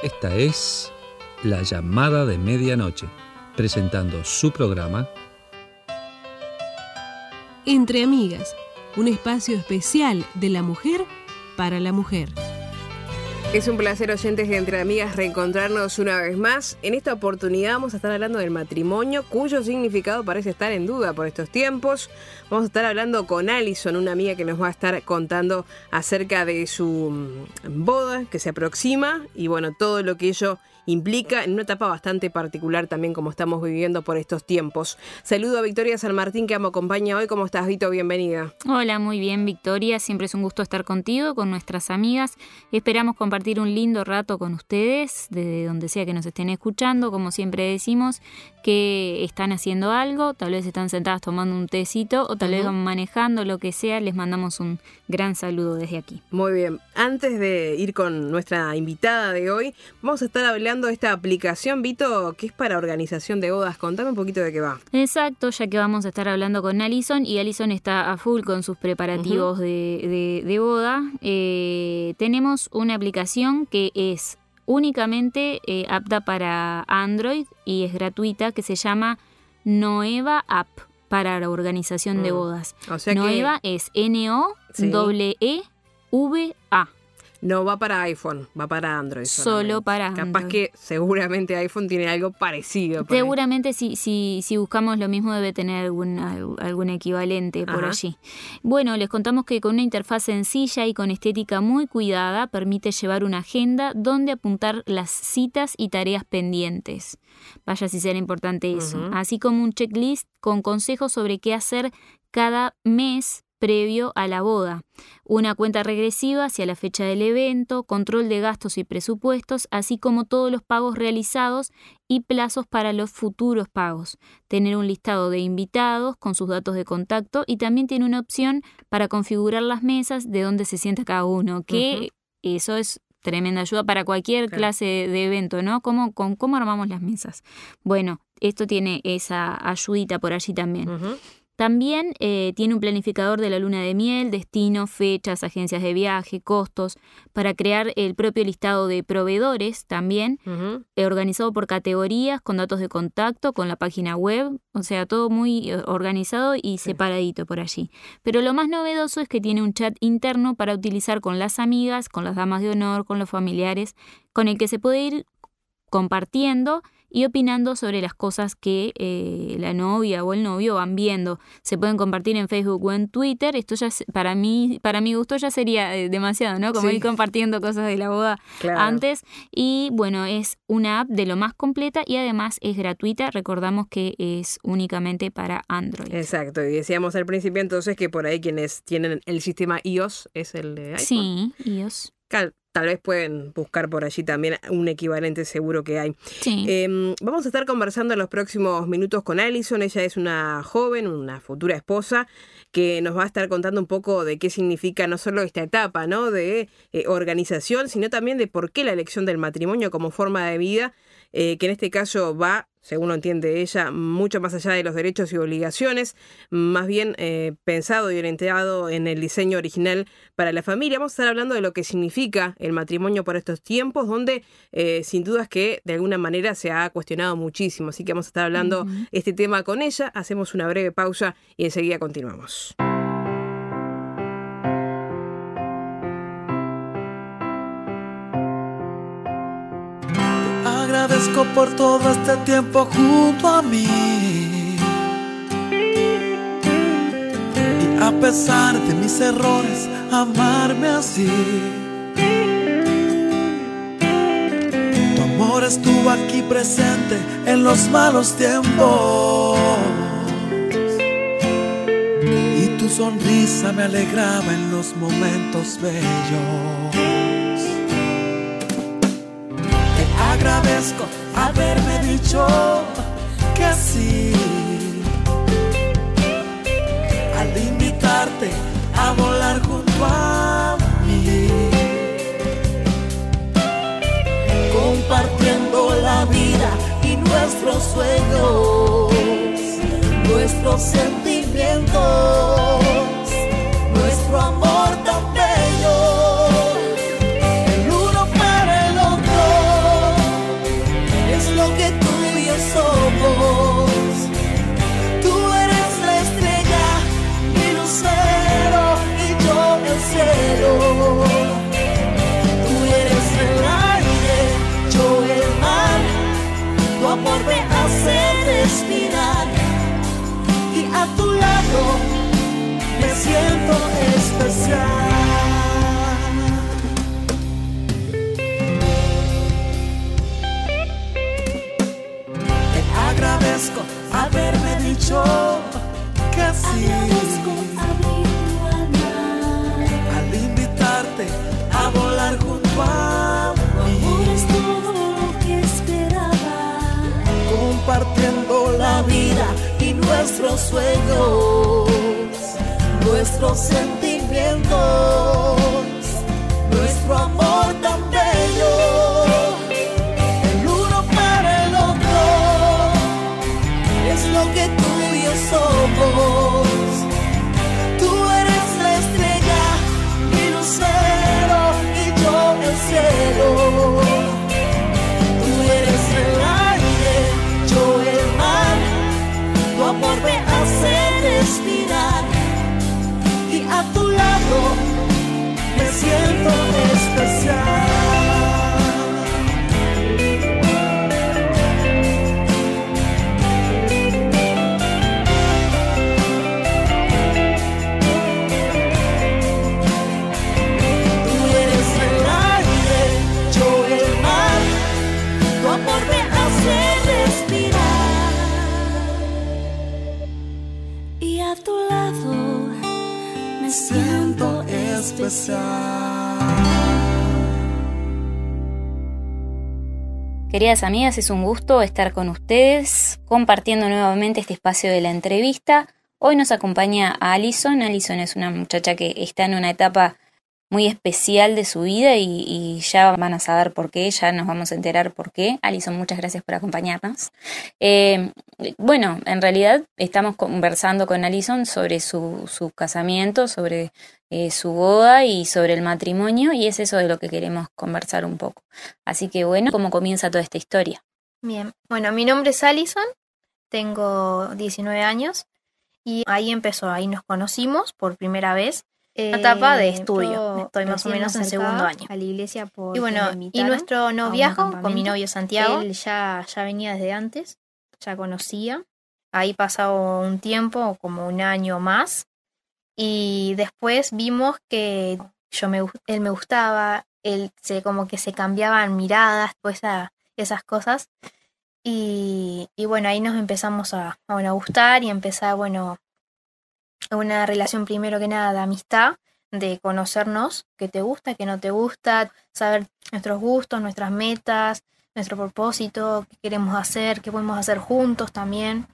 Esta es La Llamada de Medianoche, presentando su programa Entre Amigas, un espacio especial de la mujer para la mujer. Es un placer, oyentes de Entre Amigas, reencontrarnos una vez más. En esta oportunidad vamos a estar hablando del matrimonio, cuyo significado parece estar en duda por estos tiempos. Vamos a estar hablando con Alison, una amiga que nos va a estar contando acerca de su boda que se aproxima y bueno, todo lo que ello implica en una etapa bastante particular también como estamos viviendo por estos tiempos. Saludo a Victoria San Martín que me acompaña hoy. ¿Cómo estás, Vito? Bienvenida. Hola, muy bien, Victoria. Siempre es un gusto estar contigo, con nuestras amigas. Esperamos compartir un lindo rato con ustedes, desde donde sea que nos estén escuchando. Como siempre decimos, que están haciendo algo, tal vez están sentadas tomando un tecito o tal vez van manejando, lo que sea. Les mandamos un gran saludo desde aquí. Muy bien. Antes de ir con nuestra invitada de hoy, vamos a estar hablando de esta aplicación, Vito, que es para organización de bodas. Contame un poquito de qué va. Exacto, ya que vamos a estar hablando con Alison y Alison está a full con sus preparativos de boda. Tenemos una aplicación que es únicamente apta para Android y es gratuita, que se llama Noeva App para la organización de bodas. O sea Noeva es N-O-E-V-A. No va para iPhone, va para Android. Solo para Android. Capaz que seguramente iPhone tiene algo parecido. Seguramente si buscamos lo mismo debe tener algún equivalente por allí. Bueno, les contamos que con una interfaz sencilla y con estética muy cuidada permite llevar una agenda donde apuntar las citas y tareas pendientes. Vaya si será importante eso. Así como un checklist con consejos sobre qué hacer cada mes previo a la boda, una cuenta regresiva hacia la fecha del evento, control de gastos y presupuestos, así como todos los pagos realizados y plazos para los futuros pagos. Tener un listado de invitados con sus datos de contacto y también tiene una opción para configurar las mesas de donde se sienta cada uno, que eso es tremenda ayuda para cualquier clase de evento, ¿no? ¿Cómo armamos las mesas? Bueno, esto tiene esa ayudita por allí también. También tiene un planificador de la luna de miel, destinos, fechas, agencias de viaje, costos, para crear el propio listado de proveedores también, organizado por categorías, con datos de contacto, con la página web, o sea, todo muy organizado y separadito por allí. Pero lo más novedoso es que tiene un chat interno para utilizar con las amigas, con las damas de honor, con los familiares, con el que se puede ir compartiendo y opinando sobre las cosas que la novia o el novio van viendo. Se pueden compartir en Facebook o en Twitter. Esto ya para mi gusto ya sería demasiado, ¿no? Como ir compartiendo cosas de la boda antes. Y bueno, es una app de lo más completa y además es gratuita. Recordamos que es únicamente para Android. Exacto. Y decíamos al principio entonces que por ahí quienes tienen el sistema iOS es el de iPhone. Sí, iOS. Tal vez pueden buscar por allí también un equivalente, seguro que hay. Sí. Vamos a estar conversando en los próximos minutos con Alison. Ella es una joven, una futura esposa, que nos va a estar contando un poco de qué significa no solo esta etapa, ¿no?, de organización, sino también de por qué la elección del matrimonio como forma de vida, que en este caso va, según lo entiende ella, mucho más allá de los derechos y obligaciones, más bien pensado y orientado en el diseño original para la familia. Vamos a estar hablando de lo que significa el matrimonio por estos tiempos, donde sin dudas que de alguna manera se ha cuestionado muchísimo. Así que vamos a estar hablando este tema con ella. Hacemos una breve pausa y enseguida continuamos. Agradezco por todo este tiempo junto a mí, y a pesar de mis errores, amarme así. Tu amor estuvo aquí presente en los malos tiempos, y tu sonrisa me alegraba en los momentos bellos. Agradezco haberme dicho que sí al invitarte a volar junto a mí, compartiendo la vida y nuestros sueños, nuestros sentimientos, nuestro amor tan bello. El uno para el otro. amor me hace respirar y a tu lado me siento especial. Te agradezco haberme dicho que sí, al invitarte a volar junto a mí. Es todo lo que esperaba, compartiendo la vida y nuestros sueños, nuestros sentimientos, nuestro amor tan bello, el uno para el otro, es lo que tú y yo somos. Tú eres la estrella, mi lucero, y yo el cielo. Tú eres el aire, yo el mar, tu amor me hace respirar y a tu lado me siento especial. Tú eres el aire, yo el mar, tu amor me hace respirar y a tu lado me siento especial. Queridas amigas, es un gusto estar con ustedes, compartiendo nuevamente este espacio de la entrevista. Hoy nos acompaña Alison. Alison es una muchacha que está en una etapa muy especial de su vida y ya van a saber por qué, ya nos vamos a enterar por qué. Alison, muchas gracias por acompañarnos. Bueno, en realidad estamos conversando con Alison sobre su casamiento, sobre su boda y sobre el matrimonio, y es eso de lo que queremos conversar un poco. Así que bueno, ¿cómo comienza toda esta historia? Bien, bueno, mi nombre es Alison, tengo 19 años y ahí nos conocimos por primera vez. Una etapa de estudio, estoy más o menos en segundo año. A la iglesia y bueno, y nuestro noviazgo con mi novio Santiago, él ya venía desde antes, ya conocía. Ahí pasó un tiempo, como un año más, y después vimos que él me gustaba, como que se cambiaban miradas, pues esas cosas, y bueno, ahí nos empezamos a gustar y empezar, bueno, una relación primero que nada de amistad, de conocernos, qué te gusta, qué no te gusta, saber nuestros gustos, nuestras metas, nuestro propósito, qué queremos hacer, qué podemos hacer juntos también.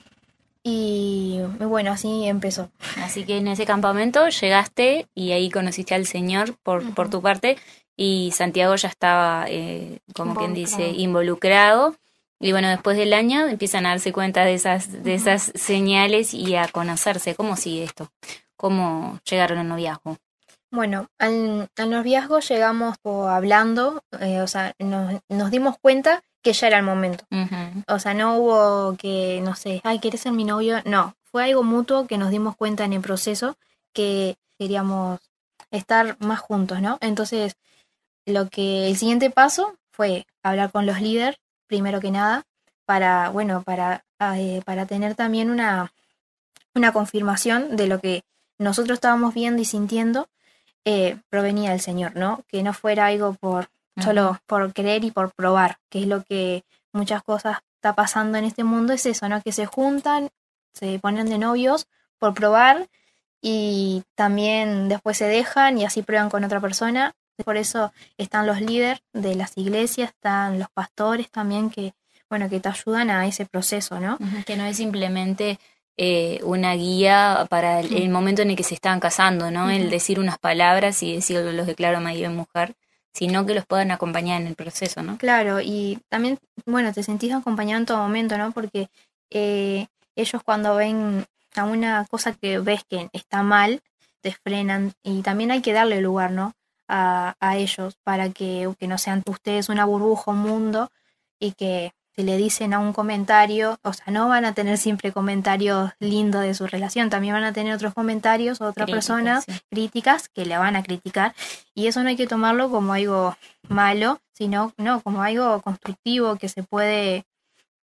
Y bueno, así empezó. Así que en ese campamento llegaste y ahí conociste al Señor por tu parte, y Santiago ya estaba, como quien dice, involucrado. Y bueno, después del año empiezan a darse cuenta de esas señales y a conocerse. ¿Cómo sigue esto? ¿Cómo llegaron al noviazgo? Bueno, al noviazgo llegamos hablando, o sea, nos dimos cuenta que ya era el momento. Uh-huh. O sea, no hubo que, no sé, ay, ¿querés ser mi novio? No, fue algo mutuo que nos dimos cuenta en el proceso que queríamos estar más juntos, ¿no? Entonces, el siguiente paso fue hablar con los líderes, primero que nada, para tener también una confirmación de lo que nosotros estábamos viendo y sintiendo provenía del Señor, ¿no? Que no fuera algo solo por querer y por probar, que es lo que muchas cosas está pasando en este mundo, es eso, ¿no? Que se juntan, se ponen de novios por probar y también después se dejan y así prueban con otra persona. Por eso están los líderes de las iglesias, están los pastores también que te ayudan a ese proceso, ¿no? Que no es simplemente una guía para el momento en el que se están casando, ¿no? El decir unas palabras y decir los declaro marido y mujer, sino que los puedan acompañar en el proceso, ¿no? Claro, y también, te sentís acompañado en todo momento, ¿no? Porque ellos cuando ven a una cosa que ves que está mal, te frenan y también hay que darle lugar, ¿no? A ellos para que no sean ustedes una burbuja, un mundo, y que si le dicen a un comentario, o sea, no van a tener siempre comentarios lindos de su relación, también van a tener otros comentarios, otras personas críticas que le van a criticar, y eso no hay que tomarlo como algo malo, sino como algo constructivo que se puede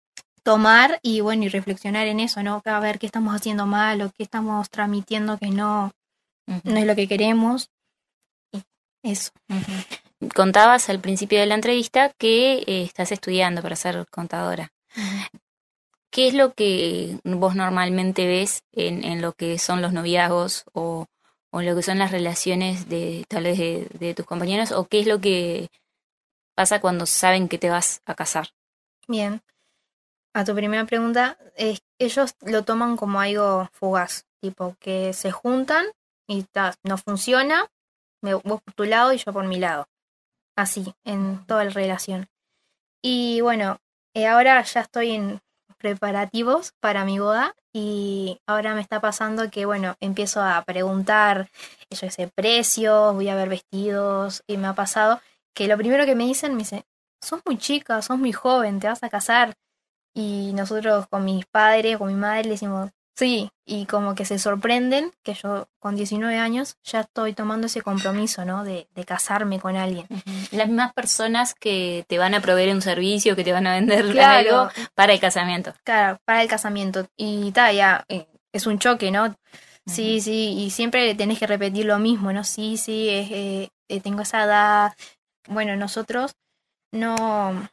tomar y bueno, y reflexionar en eso, ¿no? A ver qué estamos haciendo mal o qué estamos transmitiendo que no es lo que queremos. Y eso. Contabas al principio de la entrevista que estás estudiando para ser contadora. ¿Qué es lo que vos normalmente ves en lo que son los noviazgos o lo que son las relaciones de tal vez de tus compañeros? ¿O qué es lo que pasa cuando saben que te vas a casar? Bien. A tu primera pregunta, ellos lo toman como algo fugaz, tipo que se juntan y no funciona, vos por tu lado y yo por mi lado. Así, en toda la relación. Y bueno, ahora ya estoy en preparativos para mi boda y ahora me está pasando que, bueno, empiezo a preguntar, yo sé, precios, voy a ver vestidos y me ha pasado que lo primero que me dicen, sos muy chica, sos muy joven, te vas a casar. Y nosotros con mis padres, con mi madre le decimos, sí, y como que se sorprenden que yo con 19 años ya estoy tomando ese compromiso, ¿no? De casarme con alguien. Las mismas personas que te van a proveer un servicio, que te van a vender algo para el casamiento. Claro, para el casamiento. Y ya es un choque, ¿no? Sí, y siempre tenés que repetir lo mismo, ¿no? Sí, tengo esa edad. Bueno, nosotros no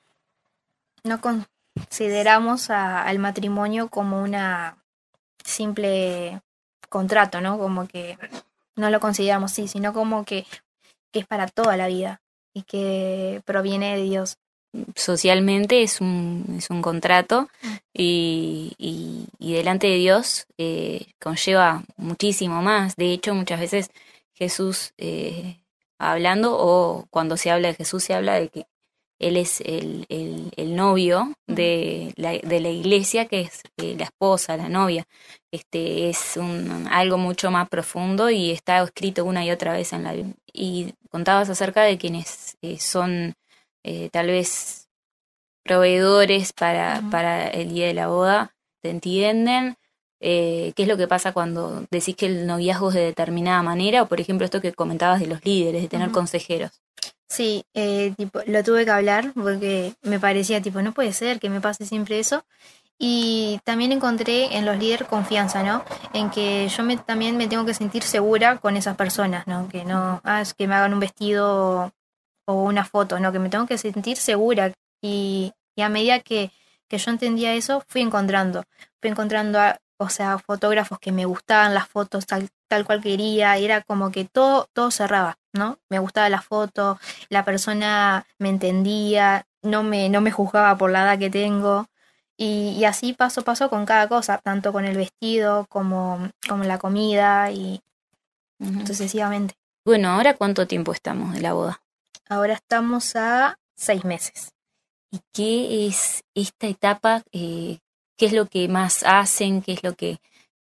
consideramos al matrimonio como una simple contrato, ¿no? Como que no lo consideramos así, sino como que es para toda la vida y que proviene de Dios. Socialmente es un contrato y delante de Dios conlleva muchísimo más. De hecho, muchas veces Jesús hablando, o cuando se habla de Jesús se habla de que Él es el novio de la iglesia, que es la esposa, la novia. Es algo mucho más profundo y está escrito una y otra vez en la Biblia. Y contabas acerca de quienes son tal vez proveedores para el día de la boda. ¿Te entienden? ¿Qué es lo que pasa cuando decís que el noviazgo es de determinada manera? O por ejemplo esto que comentabas de los líderes, de tener consejeros. Sí, lo tuve que hablar porque me parecía, no puede ser que me pase siempre eso. Y también encontré en los líderes confianza, ¿no? En que yo también me tengo que sentir segura con esas personas, ¿no? Que no, es que me hagan un vestido o una foto, ¿no? Que me tengo que sentir segura. Y a medida que yo entendía eso, fui encontrando fotógrafos que me gustaban las fotos tal cual quería, y era como que todo cerraba, ¿no? Me gustaba la foto, la persona me entendía, no me juzgaba por la edad que tengo, y así paso a paso con cada cosa, tanto con el vestido como la comida y sucesivamente. Bueno, ¿ahora cuánto tiempo estamos de la boda? Ahora estamos a 6 meses. ¿Y qué es esta etapa? ¿Qué es lo que más hacen? ¿Qué es lo que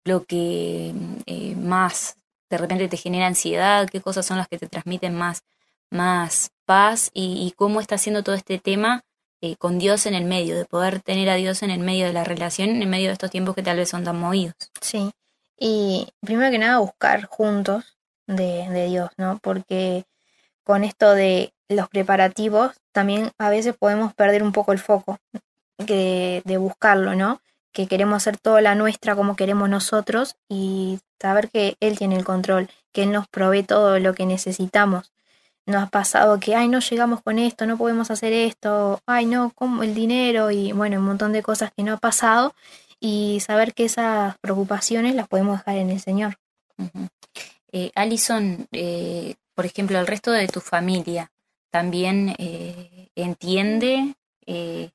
más de repente te genera ansiedad? ¿Qué cosas son las que te transmiten más paz? ¿Y cómo está haciendo todo este tema con Dios en el medio? De poder tener a Dios en el medio de la relación, en el medio de estos tiempos que tal vez son tan movidos. Sí, y primero que nada buscar juntos de Dios, ¿no? Porque con esto de los preparativos también a veces podemos perder un poco el foco de buscarlo, ¿no? Que queremos hacer toda la nuestra como queremos nosotros y saber que Él tiene el control, que Él nos provee todo lo que necesitamos. Nos ha pasado que, no llegamos con esto, no podemos hacer esto, no, como el dinero y bueno, un montón de cosas que no ha pasado, y saber que esas preocupaciones las podemos dejar en el Señor. Alison, por ejemplo, el resto de tu familia también entiende que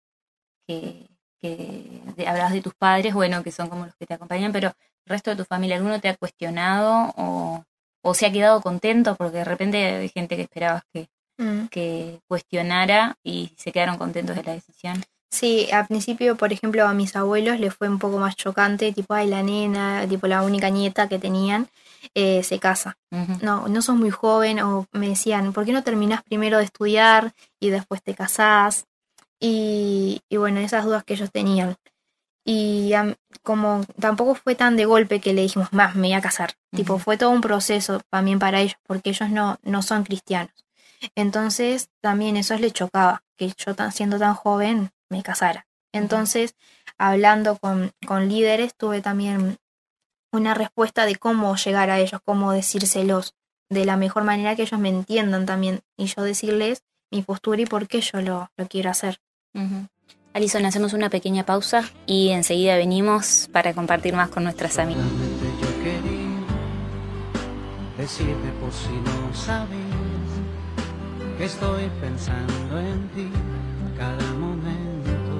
hablabas de tus padres, bueno, que son como los que te acompañan, pero el resto de tu familia, ¿alguno te ha cuestionado o se ha quedado contento? Porque de repente hay gente que esperabas que cuestionara y se quedaron contentos de la decisión. Sí, al principio, por ejemplo, a mis abuelos les fue un poco más chocante, la nena, la única nieta que tenían, se casa. No sos muy joven, o me decían, ¿por qué no terminás primero de estudiar y después te casás? Y bueno, esas dudas que ellos tenían. Y como tampoco fue tan de golpe que le dijimos, me voy a casar. Fue todo un proceso también para ellos, porque ellos no son cristianos. Entonces también eso les chocaba, que yo siendo tan joven me casara. Entonces, hablando con líderes, tuve también una respuesta de cómo llegar a ellos, cómo decírselos de la mejor manera que ellos me entiendan también, y yo decirles mi postura y por qué yo lo quiero hacer. Alison, hacemos una pequeña pausa y enseguida venimos para compartir más con nuestras amigas. Yo quería decirte por si no sabías que estoy pensando en ti cada momento.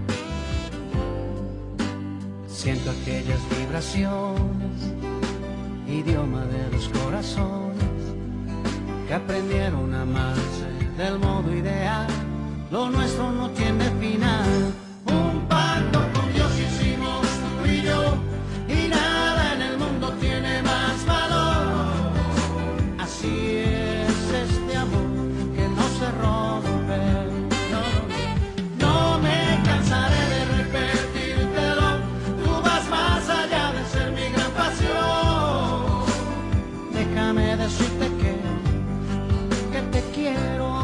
Siento aquellas vibraciones, idioma de los corazones que aprendieron a amarse del modo ideal. Lo nuestro no tiene final. Un pacto con Dios hicimos tú y yo, y nada en el mundo tiene más valor. Así es este amor que no se rompe. No me cansaré de repetírtelo. Tú vas más allá de ser mi gran pasión. Déjame decirte que te quiero.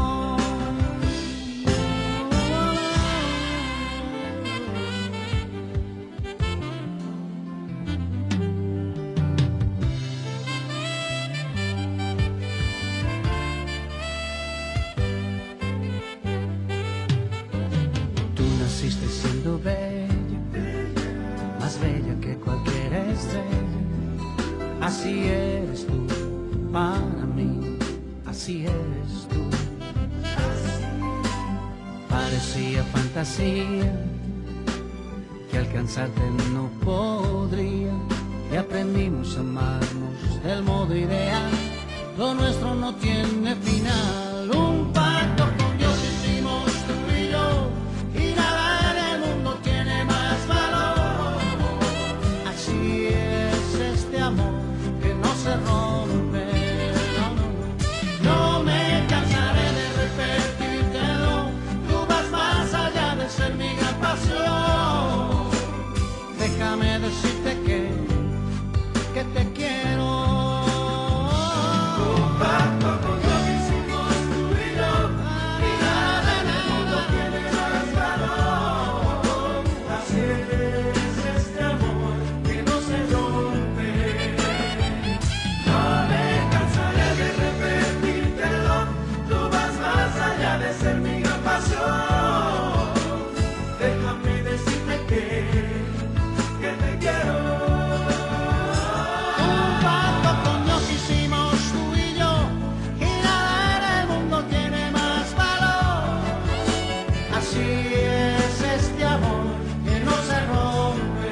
Siendo bella, más bella que cualquier estrella. Así eres tú para mí, así eres tú. Parecía fantasía que alcanzarte no podría, y aprendimos a amarnos del modo ideal. Lo nuestro no tiene final. Un pacto con Dios hicimos tú y yo, y nada en el mundo tiene más valor. Así es este amor que no se rompe. No me cansaré de repetírtelo. Tú vas más allá de ser mi gran pasión. Déjame decirte que te quiero. Un pacto con Dios hicimos tú y yo, y nada en el mundo tiene más valor. Así es este amor que no se rompe. No me cansaré de repetírtelo. Tú vas más allá de ser mi gran pasión. Déjame decirte que te quiero. Un pacto con Dios hicimos tú y yo, y nada en el mundo tiene más valor. Así es este amor que no se rompe.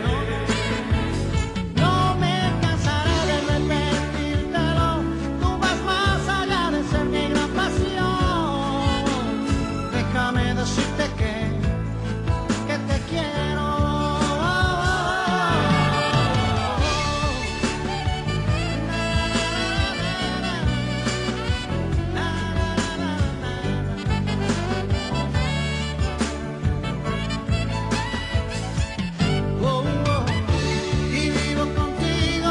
No me cansaré de repetírtelo. Tú vas más allá de ser mi gran pasión. Déjame decirte que te quiero. Y vivo contigo,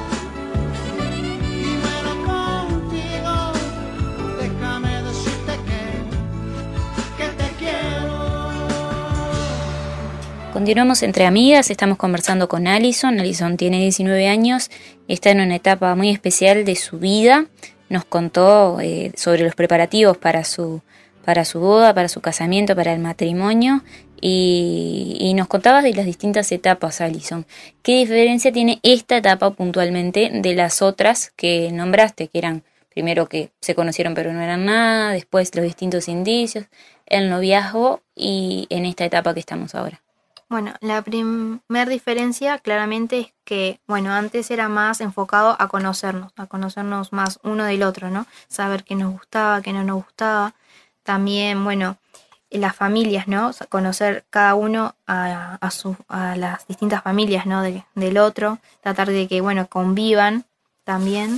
y muero contigo. Déjame decirte que te quiero. Continuamos entre amigas, estamos conversando con Alison. Alison tiene 19 años, está en una etapa muy especial de su vida. Nos contó sobre los preparativos para su boda, para su casamiento, para el matrimonio, y nos contabas de las distintas etapas, Alison. ¿Qué diferencia tiene esta etapa puntualmente de las otras que nombraste, que eran primero que se conocieron pero no eran nada, después los distintos indicios, el noviazgo y en esta etapa que estamos ahora? Bueno, la primera diferencia claramente es que, bueno, antes era más enfocado a conocernos más uno del otro, ¿no? Saber qué nos gustaba, qué no nos gustaba. También, bueno, las familias, ¿no? Conocer cada uno a las distintas familias, ¿no? Del otro, tratar de que, bueno, convivan también.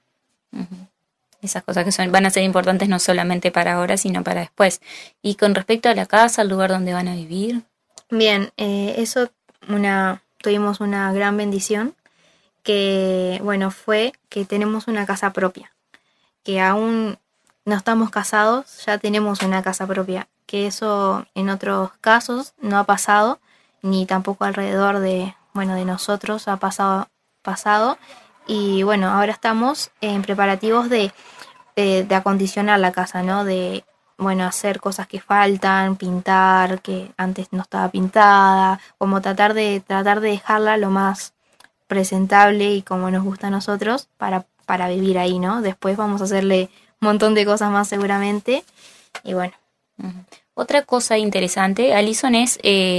Esas cosas que van a ser importantes no solamente para ahora, sino para después. Y con respecto a la casa, al lugar donde van a vivir. Bien, eso tuvimos una gran bendición, que bueno, fue que tenemos una casa propia, que aún no estamos casados, ya tenemos una casa propia, que eso en otros casos no ha pasado, ni tampoco alrededor de nosotros ha pasado. Y bueno, ahora estamos en preparativos de acondicionar la casa, ¿no? De, hacer cosas que faltan, pintar, que antes no estaba pintada, como tratar de dejarla lo más presentable y como nos gusta a nosotros para vivir ahí, ¿no? Después vamos a hacerle un montón de cosas más seguramente. Y bueno. Otra cosa interesante, Alison, es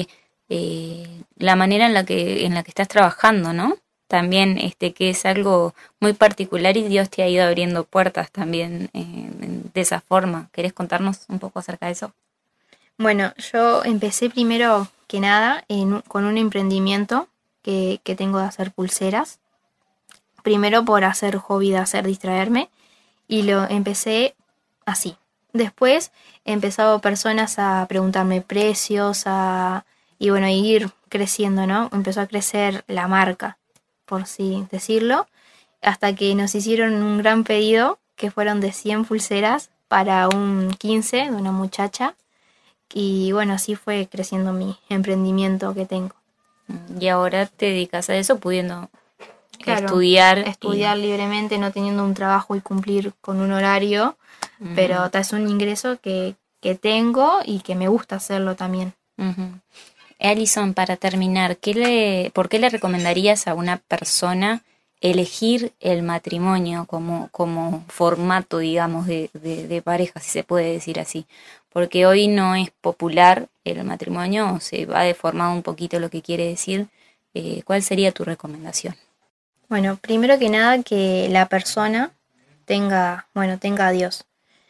la manera en la que estás trabajando, ¿no? También que es algo muy particular y Dios te ha ido abriendo puertas también de esa forma. ¿Querés contarnos un poco acerca de eso? Bueno, yo empecé primero que nada con un emprendimiento que tengo de hacer pulseras. Primero por hacer hobby, de hacer distraerme, y lo empecé así. Después empezaron personas a preguntarme precios, y ir creciendo, ¿no? Empezó a crecer la marca, por así decirlo, hasta que nos hicieron un gran pedido, que fueron de 100 pulseras para un 15 de una muchacha. Y bueno, así fue creciendo mi emprendimiento que tengo. Y ahora te dedicas a eso pudiendo estudiar libremente, no teniendo un trabajo y cumplir con un horario, pero es un ingreso que tengo y que me gusta hacerlo también. Alison, para terminar, ¿por qué le recomendarías a una persona elegir el matrimonio como formato, digamos, de pareja, si se puede decir así? Porque hoy no es popular el matrimonio, se va deformado un poquito lo que quiere decir. ¿Cuál sería tu recomendación? Bueno, primero que nada, que la persona tenga a Dios.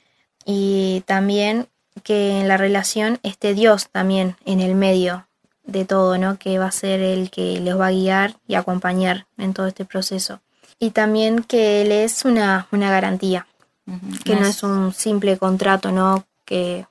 Y también que en la relación esté Dios también en el medio de todo, ¿no? Que va a ser el que les va a guiar y acompañar en todo este proceso. Y también que Él es una garantía, que no es un simple contrato, ¿no? Que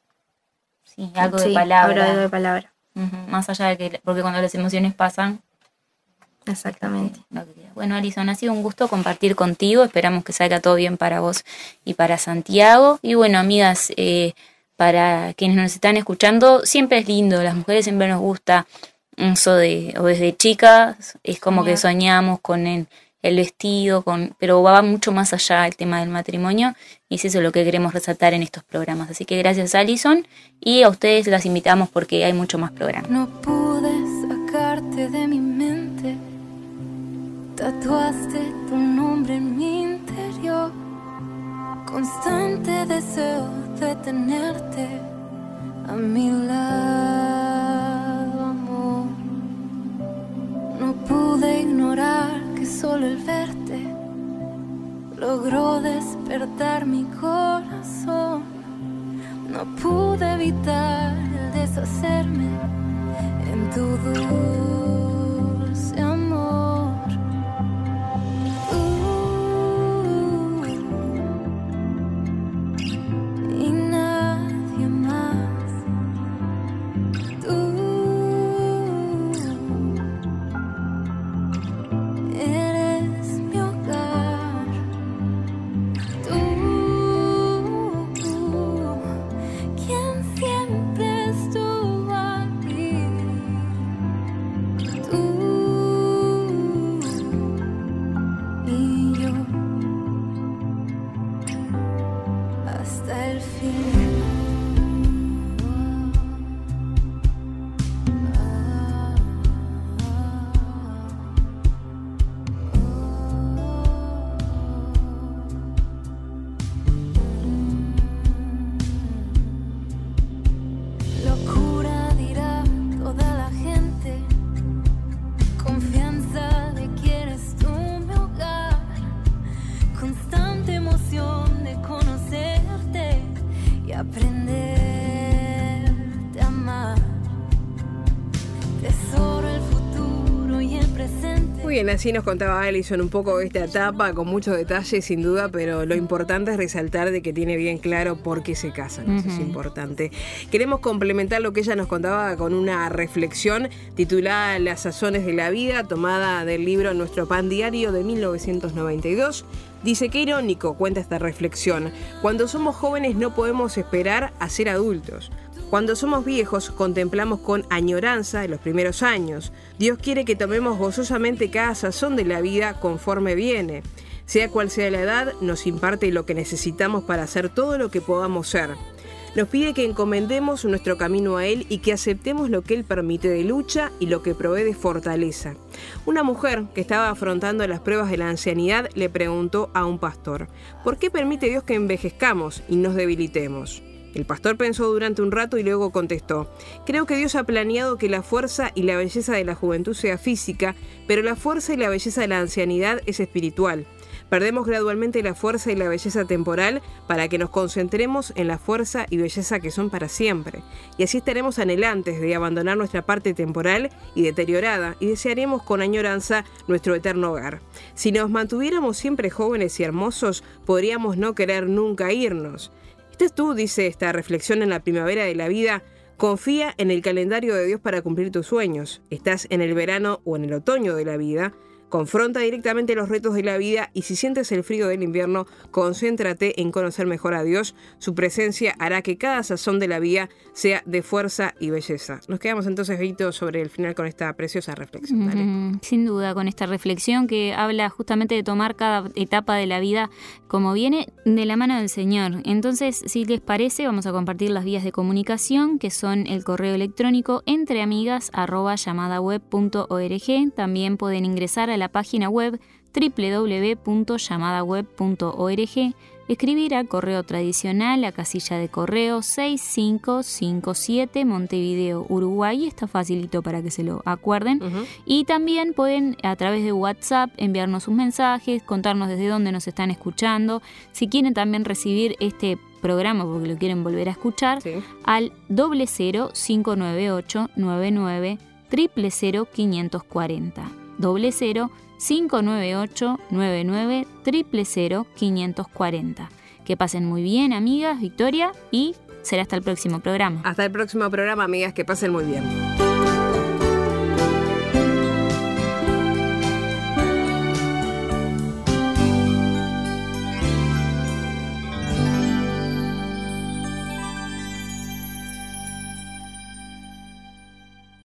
sí, algo de palabra. Algo de palabra. Más allá de porque cuando las emociones pasan. Exactamente. Bueno, Alison, ha sido un gusto compartir contigo. Esperamos que salga todo bien para vos y para Santiago. Y bueno, amigas, para quienes nos están escuchando, siempre es lindo, las mujeres siempre nos gusta eso o desde chicas, es como que soñamos con el vestido, pero va mucho más allá el tema del matrimonio, y es eso lo que queremos resaltar en estos programas. Así que gracias, Alison, y a ustedes las invitamos porque hay mucho más programas. No pude sacarte de mi mente, tatuaste tu nombre en mi interior. Constante deseo de tenerte a mi lado, amor. No pude ignorar que solo el verte logró despertar mi corazón. No pude evitar el deshacerme en tu dulce amor. Muy bien, así nos contaba Alison un poco de esta etapa, con muchos detalles sin duda, pero lo importante es resaltar de que tiene bien claro por qué se casan. Eso es importante. Queremos complementar lo que ella nos contaba con una reflexión titulada Las sazones de la vida, tomada del libro Nuestro Pan Diario de 1992. Dice, qué irónico, cuenta esta reflexión, cuando somos jóvenes no podemos esperar a ser adultos. Cuando somos viejos, contemplamos con añoranza los primeros años. Dios quiere que tomemos gozosamente cada sazón de la vida conforme viene. Sea cual sea la edad, nos imparte lo que necesitamos para hacer todo lo que podamos ser. Nos pide que encomendemos nuestro camino a Él y que aceptemos lo que Él permite de lucha y lo que provee de fortaleza. Una mujer que estaba afrontando las pruebas de la ancianidad le preguntó a un pastor, ¿por qué permite Dios que envejezcamos y nos debilitemos? El pastor pensó durante un rato y luego contestó, creo que Dios ha planeado que la fuerza y la belleza de la juventud sea física, pero la fuerza y la belleza de la ancianidad es espiritual. Perdemos gradualmente la fuerza y la belleza temporal para que nos concentremos en la fuerza y belleza que son para siempre. Y así estaremos anhelantes de abandonar nuestra parte temporal y deteriorada y desearemos con añoranza nuestro eterno hogar. Si nos mantuviéramos siempre jóvenes y hermosos, podríamos no querer nunca irnos. ¿Estás tú, dice esta reflexión, en la primavera de la vida? Confía en el calendario de Dios para cumplir tus sueños. ¿Estás en el verano o en el otoño de la vida? Confronta directamente los retos de la vida y si sientes el frío del invierno, concéntrate en conocer mejor a Dios. Su presencia hará que cada sazón de la vida sea de fuerza y belleza. Nos quedamos entonces, Vito, sobre el final con esta preciosa reflexión. Dale. Sin duda, con esta reflexión que habla justamente de tomar cada etapa de la vida como viene de la mano del Señor. Entonces, si les parece, vamos a compartir las vías de comunicación, que son el correo electrónico entreamigas@llamadaweb.org. También pueden ingresar a la página web www.llamadaweb.org, escribir al correo tradicional a casilla de correo 6557 Montevideo, Uruguay. Está facilito para que se lo acuerden. Y también pueden a través de WhatsApp enviarnos sus mensajes, contarnos desde dónde nos están escuchando. Si quieren también recibir este programa porque lo quieren volver a escuchar, al 00 598 99 000 540. 00 598 99 000 540. Que pasen muy bien, amigas, Victoria, y será hasta el próximo programa. Hasta el próximo programa, amigas, que pasen muy bien.